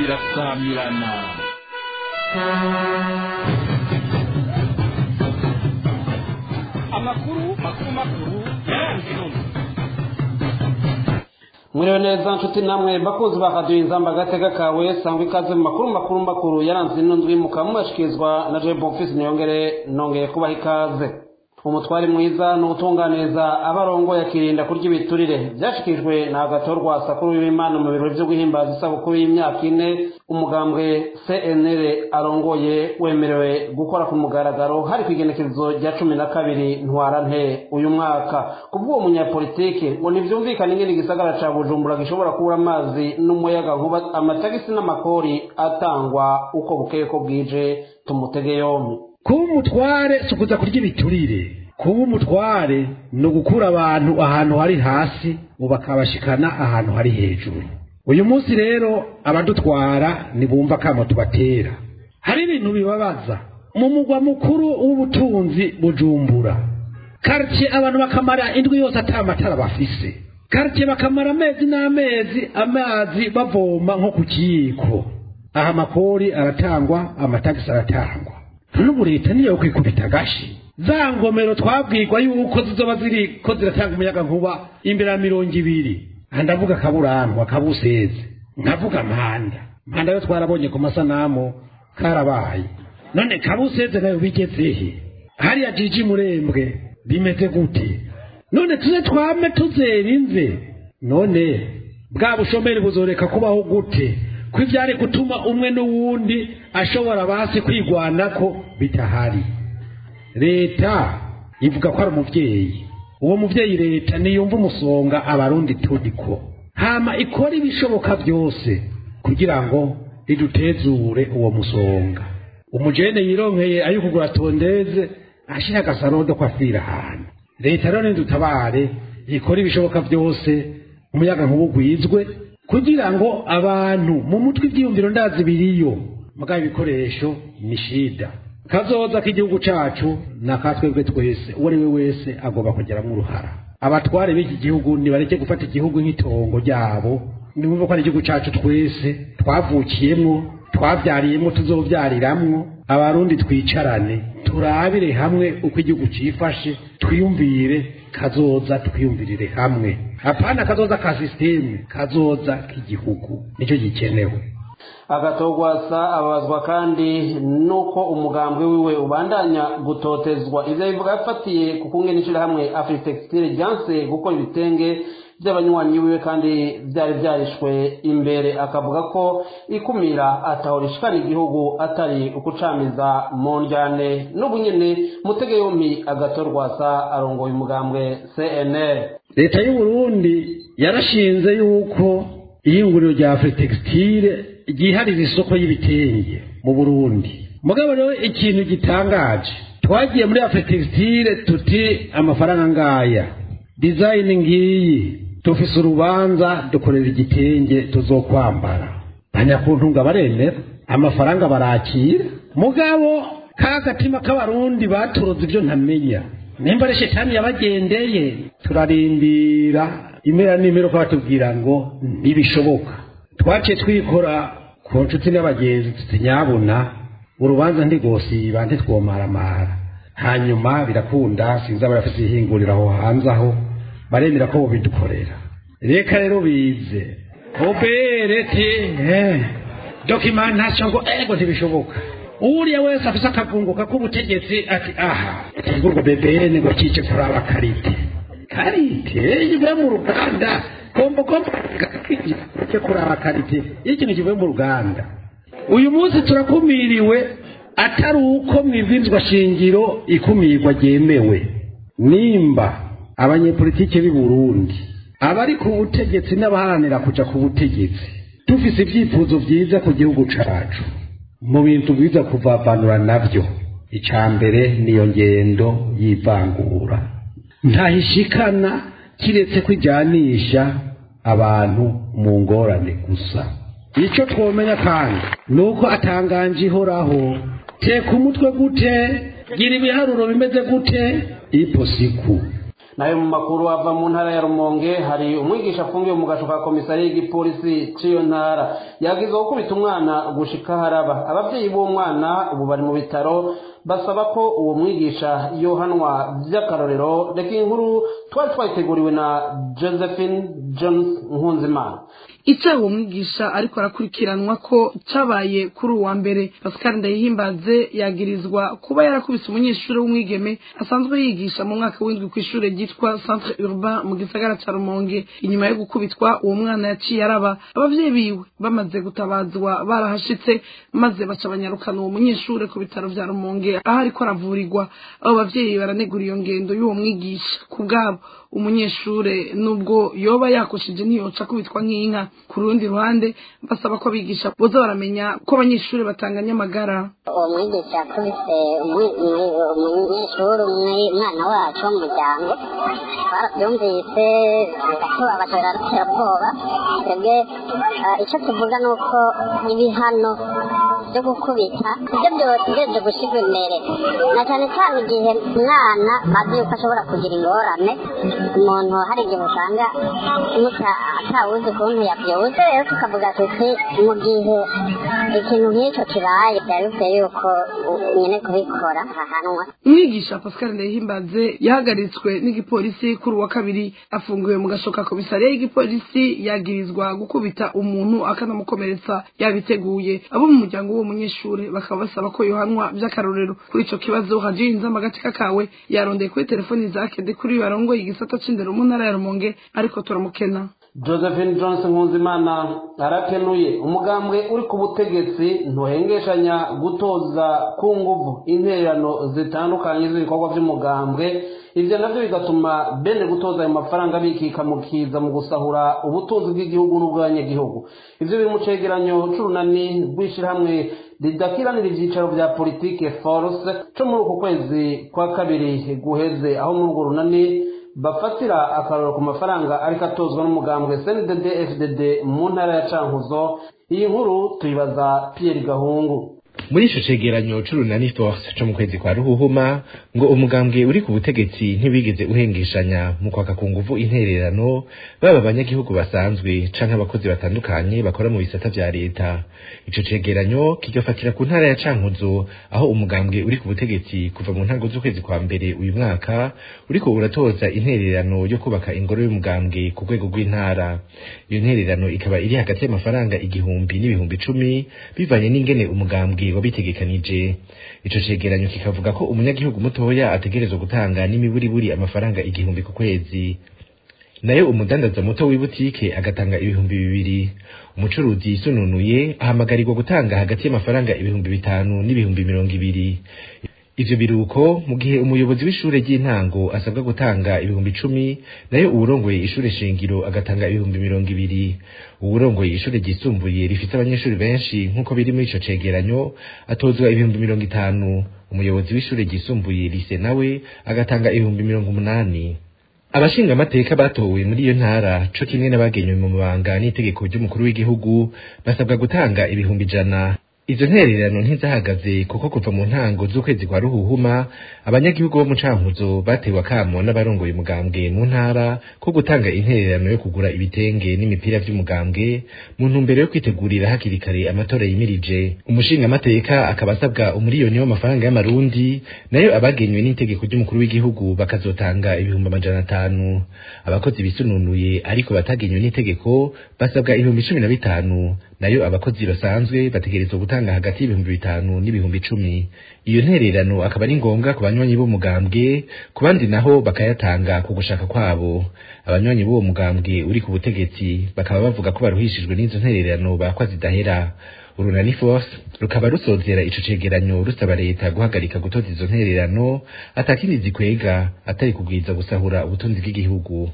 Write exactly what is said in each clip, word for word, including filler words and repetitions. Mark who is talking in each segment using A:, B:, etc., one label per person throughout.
A: irasamirana amakuru makuru makuru yarangiye
B: Mwiriwe neza nshuti namwe bakozi ba radio Inzamba Gatega kawe sangwa ikaze mu makuru makuru makuru yaranze n'indwi mukamwashikizwa na Jean Bonfils Niyongere nongeye kubaha ikaze. Umutwari mwiza n'utunganeza abarongo yakirinda kurya ibiturire byashikijwe na Gatorwa Sakuru w'Imana mu birori byo guhimbaza isabukuru y'imyaka ine umugambwe C N L arongoye wemerewe gukora ku mugaragaro hari kwigenekezo rya cumi na kabiri ntwarante uyu mwaka kubwo umunyapolitike ngo nivyumvikana ingene gisagara ca Bujumbura gishobora kubura amazi n'umuyaga nkuba amatagisi n'amakori atangwa uko bukeye ko bwije tumutege yombi.
C: Kuba umutware sukuza kurya ibiturire, kuba umutware no gukura abantu ahantu hari hasi ubakabashikana ahantu hari hejuru. Uyu munsi rero abadutwara nibumva kamo tubatera. Hari ibintu bibabaza mu mugwa mukuru w'ubutunzi Bujumbura. Quartier abantu bakamara indwi yose atamatara bafise. Quartier bakamara amezi n'amezi amazi bavoma nko ku kiyiko. Aha amakori aratangwa, amatagisi aratangwa. N'ubu leta niyo kwikubita gashi za ngomero twabwirwa yuko zizoba ziri ko ziratanga umuyaga nkuba imbere ya mirongo ibiri ndavuga kaburanwa kabuseze ndavuga mpanda mpanda yo twarabonye ku masanamu karabaye none kabuseze nayo bigezehe hari ya jiji murembwe bimeze gute none tuze twame tuzerinze none bwa bushomeri buzoreka kubaho gute kwivyari gutuma umwe n'uwundi ashobora basi kwigwanako bitahari. Leta ivuga ko ari umuvyeyi, uwo muvyeyi leta niyumva umusonga abarundi tudiko hama ikora ibishoboka byose kugira ngo ridutezure uwo musonga. Umujene yironkeye ayo kugura tondeze ashira gasarodo kwa fira hana. Leta rero ndutabare ikora ibishoboka byose umuyaga nk'ubugwizwe kugira ngo abantu mu mutwe ibyiyumviro ndazi biriyo mugabe ibikoresho nishida kazoza k'igihugu cacu nakatwebwe twese uwo we wese agomba kugeramo uruhara. Abatware b'iki gihugu nibareke gufata igihugu nk'itongo ryabo nimumva ko ari igihugu cacu twese twavukiyemo twavyariyemo tuzovyariramwo. Abarundi twicarane turabire hamwe uko igihugu cifashe twiyumvire kazoza twiyumvirire hamwe hapana kazoza ka system kazoza k'igihugu nicyo gikenewe.
B: Agatogwasa abazwa kandi nuko umugambwe wiwe ubandanya gutotezwa ivyo bivuga yafatiye kukunge n'ishira hamwe Afritextile ryanse gukora ibitenge by'abanywanyi wiwe kandi byari byarishwe imbere akavuga ko ikumira atahorishikana igihugu atari ukucamiza mu njyane n'ubunyene mutege yombi Agatorwasa arongoye umugambwe C N L.
C: Leta y'u Burundi yarashinze yuko iyinguriro rya Afritextile giharira isoko y'ibitenge mu Burundi. Mugabo rero ikintu gitangaje twagiye muri Afritextile tuti amafaranga ngaya design ngiyi tufise urubanza dukorera igitenge tuzokwambara banyakuntunga baremera amafaranga barakira mugabo kagatima k'abarundi baturoza ibyo ntamenya nimba ari shetani yabagendeye turarindira imera n'imero ko batubwira ngo ntibishoboka. Twace twikora ku nshuti n'abagenzi tutinyabona urubanza ndigosiba ntitwomaramara hanyuma birakunda sinza barafise ihingurira aho hanze aho baremera ko bidukorera. Reka rero bize oberete eh documentation ngo ego ntibishoboka. Uriya wese afise akagunguka k'ubutegetsi ati aha ngurwo bebene ngo kice kuraba karite karite yivuye mu ruganda kombo kombo kice kuraba karite iki ni kivuye mu ruganda. Uyu munsi turakumiriwe atari uko mwivinzwa shingiro ikumirwa ryemewe nimba abanyepolitike b'i Burundi abari ku butegetsi n'abaharanira kuja ku butegetsi tufise ibyifuzo vyiza ku gihugu cacu mu bintu biza kuvavanura navyo icambere niyo ngendo yivangura ntahishikana kiretse kwijyanisha abantu mu ngorane gusa. Ico twomenya kandi nuko atanganje ihoraho teka umutwe gute gira ibiharuro bimeze gute ipo siku
B: nayo mu makuru ava mu ntara ya Rumonge hari umwigisha afungiwe mu gasho ka komisariya y'igipolisi c'iyo ntara yagizwe gukubita umwana gushika haraba. Abavyeyi b'uwo mwana ubu bari mu bitaro basaba ko uwo mwigisha yohanwa vy'akarorero. Reka inkuru twari twayiteguriwe na Josephine Jones Nkunzimana.
D: Ica uwo mwigisha ariko arakurikiranwa ko cabaye kuri uwa mbere. Pascal Ndayihimbaze yagirizwa kuba yarakubise umunyeshuri w'umwigeme asanzwe yigisha mu mwaka w'indwi ku ishure ryitwa Centre Urbain mu gisagara ca Rumonge. Inyuma yo gukubitwa uwo mwana yaciye araba. Abavyeyi biwe bamaze gutabazwa barahashitse maze baca banyarukana uwo munyeshuri ku bitaro vya Rumonge aho ariko aravurirwa. Abo bavyeyi baranegura iyo ngendo y'uwo mwigisha. Kubwabo umunyeshure nubwo yoba yakoshije ntiyoca kubitwa nk'inka. Ku rundi ruhande basaba ko abigisha boza baramenya ko abanyeshuri batanganya amagara.
E: Uwo mwigisha yakubise umunyeshuri umwana wacu w'umuryango twarabyumvise tubabatora terabwoba. Twebwe icyo tuvuga ni uko ibihano byo gukubita ibyo byose byo gushyirwa imbere na cyane cyane igihe umwana azi yuko ashobora kugira ingorane. Umuntu hari igihe usanga atawuzi ukuntu yabyuze, rero tukavuga tuti mu gihe ikintu nk'icyo kibaye byari bikwiye yuko nyine kubikora ahanwa.
D: Umwigisha Pascal Ndayihimbaze yahagaritswe n'igipolisi kuri uwa kabiri afungiwe mu gashoka komisariya y'igipolisi yagirizwa gukubita umuntu akanamukomeretsa yabiteguye. Abo mu muryango w'uwo munyeshuri bakaba basaba ko yohanwa vy'akarorero. Kuri ico kibazo haje inzamba gatika kawe yarondeye kuri telefoni zake de kuri barongo igisata c'indero mu ntara ya Rumonge ariko turamukena.
B: Josephine Johnson Nkunzimana arakenuye umugambwe uri ku butegetsi ntuhengeshanya gutoza ku nguvu intererano zitandukanye z'ibikorwa by'umugambwe. Ivyo navyo bigatuma bene gutoza ayo mafaranga bikika mukiza mu gusahura ubutunzi bw'igihugu n'ubwanyagihugu. Ivyo biri mu cegeranyo c'urunani rw'ishirahamwe ridakiranira ivyicaro vya politike force co muri uku kwezi kwa kabiri guheze, aho muri urwo runani bafatira akaroro ku mafaranga ariko atozwa n'umugambwe C N D D F D D mu ntara ya Cankuzo. Iyi nkuru tuyibaza Pierre Gahungu.
F: Muri ico cegeranyo c'urunani force co mu kwezi kwa ruhuhuma ngo umugambwe uri ku butegetsi ntibigeze uhengeshanya mu kwaka ku nguvu intererano baba abanyagihugu basanzwe canke abakozi batandukanye bakora mu bisata vya leta. Ico cegeranyo kigafatira ku ntara ya Cankuzo aho umugambwe uri ku butegetsi kuva mu ntango z'ukwezi kwa mbere uyu mwaka uriko uratoza intererano yo kubaka ingoro y'umugambwe ku rwego rw'intara. Iyo ntererano ikaba iri hagati y'amafaranga igihumbi n'ibihumbi icumi bivanye n'ingene umugambwe wabitegekanije. Ico cegeranyo kikavuga ko umunyagihugu mutoya ategerezwa gutanga n'imiburiburi amafaranga igihumbi ku kwezi, nayo umudandaza muto w'ibutike agatanga ibihumbi bibiri. Umucuruzi yisununuye ahamagarirwa gutanga hagati y'amafaranga ibihumbi bitanu n'ibihumbi mirongo ibiri. Ivyo biruko mu gihe umuyobozi w'ishure ry'intango asabwa gutanga ibihumbi icumi, nayo uwurongoye ishure shingiro agatanga ibihumbi mirongo ibiri. Uwurongoye ishure ryisumbuye rifite abanyeshuri benshi nk'uko biri muri ico cegeranyo atozwa ibihumbi mirongo itanu. Umuyobozi w'ishure ryisumbuye lise nawe agatanga ibihumbi mirongo umunani. Abashinga amateka batowe muri iyo ntara co kimwe n'abagenywe mu mabanga n'itegeko ry'umukuru w'igihugu basabwa gutanga ibihumbi ijana. Izo ntererano ntizahagaze kuko kuva mu ntango z'ukwezi kwa ruhuhuma abanyagihugu bo mu Cankuzo batewe akamo n'abarongoye umugambwe mu ntara ko gutanga intererano yo kugura ibitenge n'imipira vy'umugambwe mu ntumbero yo kwitegurira hakiri kare amatora yimirije. Umushinga amateka akaba asabwa umuriyoni w'amafaranga y'amarundi, nayo abagenywe n'itegeko ry'umukuru w'igihugu bakazotanga ibihumbi amajana atanu. Abakozi bisununuye ariko batagenywe n'itegeko basabwa ibihumbi cumi na bitanu, nayo abakozi basanzwe bategerezwa gutanga hagati y'ibihumbi bitanu n'ibihumbi icumi. Iyo ntererano akaba ari ngombwa ku banywanyi b'umugambwe, ku bandi naho bakayatanga ku gushaka kwabo. Abanywanyi b'uwo mugambwe uri ku butegetsi bakaba bavuga ko baruhishijwe n'izo ntererano bakwa zidahera. Urunani force rukaba rusozera ico cegeranyo rusaba leta guhagarika gutoza izo ntererano atakindi zikwega atari kugwiza gusahura ubutunzi bw'igihugu.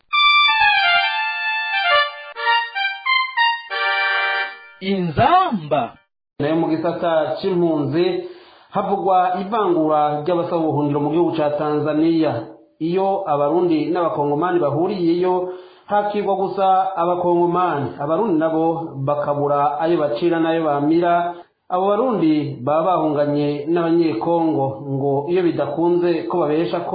A: Inzamba.
B: Nayo mu gisata c'impunzi havugwa ivangura ry'abasaba ubuhungiro mu gihugu ca Tanzania. Iyo abarundi n'abakongomani bahuriyeyo hakigwa gusa abakongomani, abarundi nabo bakabura ayo bacira nayo bamira. Abo barundi baba bahunganye n'abanyekongo ngo iyo bidakunze ko babesha ko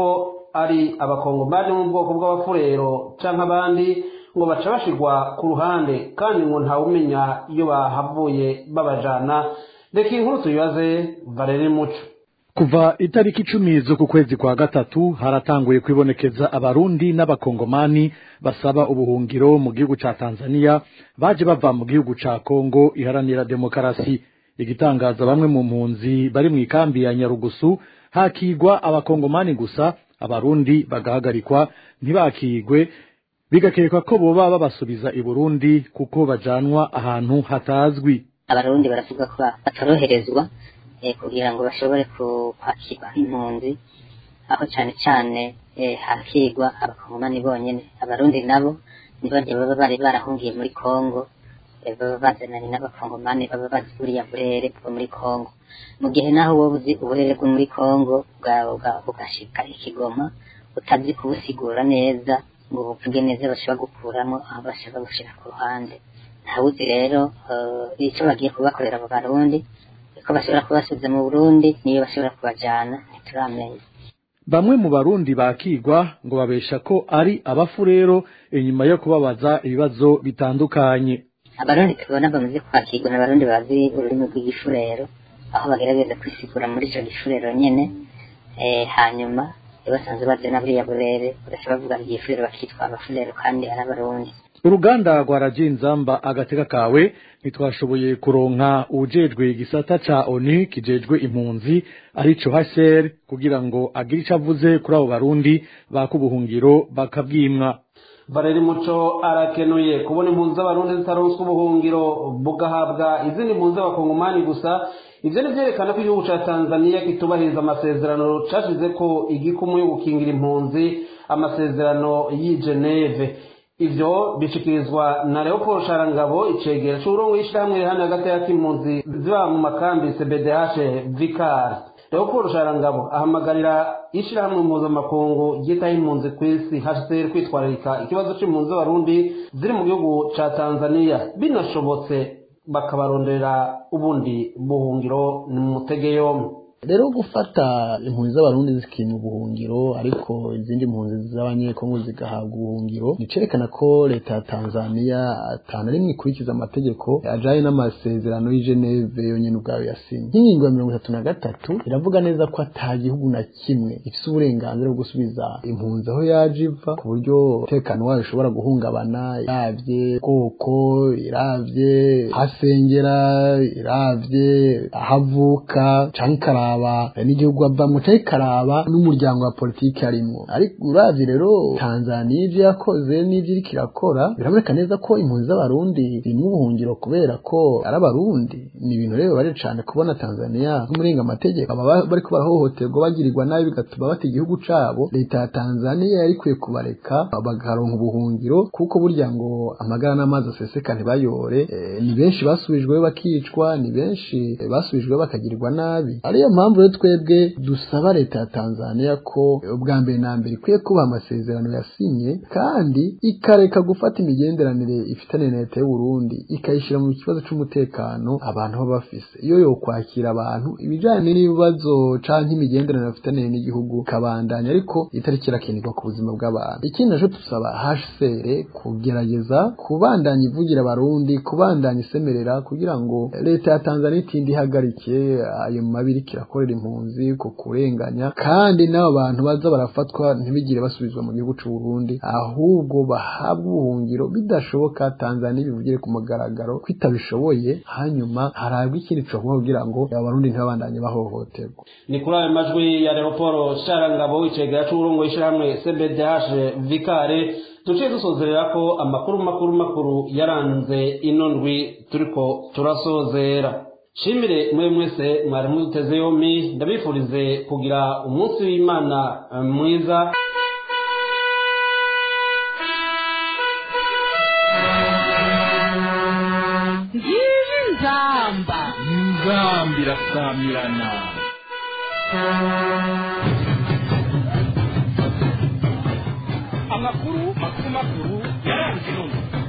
B: ari abakongomani mu bwoko bw'abafurero canke abandi ngo baca bashirwa ku ruhande kandi ngo ntawumenya iyo bahavuye babajana. Reka inkuru tuyibaze Valeri Muco.
G: Kuva itariki icumi zo ku kwezi kwa gatatu haratanguye kwibonekeza abarundi n'abakongomani basaba ubuhungiro mu gihugu ca Tanzania baje bava mu gihugu ca Kongo iharanira demokarasi. Igitangaza bamwe mu mpunzi bari mu ikambi ya Nyarugusu hakigwa abakongomani gusa, abarundi bagahagarikwa ntibakigwe, bigakekwa ko boba babasubiza i Burundi kuko bajanwa ahantu hatazwi.
E: Abarundi baravuga ko batoroherezwa eh, kugira ngo bashobore kwakirwa impunzi, aho cyane cyane eh, hakigwa abakongomani bonyene. Abarundi nabo nibo baba bari barahungiye muri Kongo, eh, baba bazananye n'abakongomani baba bazi buriya burere bwo muri Kongo. Mu gihe naho wowe uzi uburere bwo muri Kongo ugashika ikigoma utazi kubusigura neza ngo buvuge neza bashobora gukuramo aho bashaka gushira ku ruhande. Ntawuzi rero uh, icyo bagiye kubakorera abo Barundi, ko bashobora kubasubiza mu Burundi niyo bashobora kubajana ntituramenya.
G: Bamwe mu Barundi bakigwa ngo babesha ko ari abafurero inyuma yo kubabaza ibibazo bitandukanye.
E: Abarundi tubona bamaze kwakirwa n'abarundi bazi ururimi rw'igifurero, aho bagerageza kwisigura muri ico gifurero nyene, eh hanyuma basanze baje na buriya burere urashobora kuvuga igifurero bakitwa abafurero kandi ari abarundi.
G: Uruganda rwa Radio Inzamba agateka kawe nitwashoboye kuronka ujejwe igisata ca O N U kijejwe impunzi arico H C R kugira ngo agire ico avuze kuri abo Barundi bakubuhungiro bakabwimwa.
B: Valeri Muco arakenuye kubona impunzi z'abarundi zitaronswa ubuhungiro bugahabwa izindi mpunzi z'abakongomani gusa. Ivyo ni vyerekana ko igihugu ca Tanzania kitubahiriza amasezerano cashize ko igikumu yo gukingira impunzi, amasezerano y'i Geneve. Ivyo bishikirizwa na Leopold Sharangabo icegera c'urongo y'ishirahamwe rihana hagati y'impunzi ziba mu makambi C B D H Vicar. Leopold Sharangabo ahamagarira ishirahamwe mpuzamakungu ryitaho impunzi kw'isi H C R kwitwararika ikibazo c'impunzi z'abarundi ziri mu gihugu ca Tanzania, binashobotse bakabarondera ubundi buhungiro ni mutege yomwe.
H: Rero gufata impunzi z'abarundi zikima ubuhungiro ariko izindi mpunzi z'abanyekongo zigahabwa ubuhungiro nicerekana ko leta ya Tanzania atana rimwe ikurikiza amategeko ajaye n'amasezerano y'i Geneve yonyene ubwayo yasinye. Ingingo ya mirongo itatu na gatatu iravuga neza ko ata gihugu na kimwe gifise uburenganzira bwo gusubiza impunzi aho yaje iva ku buryo umutekano wayo ushobora guhungabana, iravye bwoko, iravye hasengera, iravye ahavuka canke aba n'igihugu avamwe cyane karaba n'umuryango wa politiki arimo. Ariko uravye rero Tanzania ivyo yakoze n'ivyo iriko irakora biraboneka neza ko impunzi z'abarundi ziri mu buhungiro kubera ko ari abarundi. Ni ibintu rero bare cyane kubona Tanzania nk'umurenga amategeko aba bariko barahohoterwa bagirirwa nabi bigatuma bata igihugu cabo. Leta ya Tanzania yari kwiye kubareka bagaronka ubuhungiro kuko burya ngo amagara n'amazi aseseka ntibayore. E, ni benshi basubijwe bakicwa, ni benshi basubijwe bakagirirwa nabi. Ariyo mpamvu rero twebwe dusaba leta ya Tanzania ko ubwa mbere na mbere ikwiye kuba amasezerano yasinye kandi ikareka gufata imigenderanire ifitanye na leta y'u Burundi ikayishira mu kibazo c'umutekano abantu baba bafise. Iyo yo kwakira abantu ibijanye n'ibibazo canke imigenderanire ifitanye n'igihugu kabandanya ariko itariki irakenegwa ku buzima bw'abantu. Ikindi naco tusaba H C R kugerageza kubandanya ivugira abarundi, kubandanya isemerera kugira ngo leta ya Tanzania itindi hagarike ayo mabiri kirakorera impunzi ko kurenganya kandi n'abo bantu baza barafatwa ntibigire basubizwa mu gihugu c'u Burundi ahubwo bahabwa ubuhungiro bidashoboka Tanzania bivugire ku mugaragaro kwitabishoboye hanyuma harabwa ikindi cyo kugira ngo abarundi ntibabandanye bahohoterwa.
B: Ni kuri ayo majwi ya Leopold Sharangabo icegera c'urongo y'ishirahamwe C B D H Vicar tuciye dusozerera ko amakuru makuru makuru yaranze ino ndwi turiko turasozera. Shimire mwe mwese mwari muduteze yombi, ndabifurize kugira umunsi w'Imana mwiza.
A: Nzamba Nzamba irasamirana amakuru makuru makuru yaranze ino ndwi.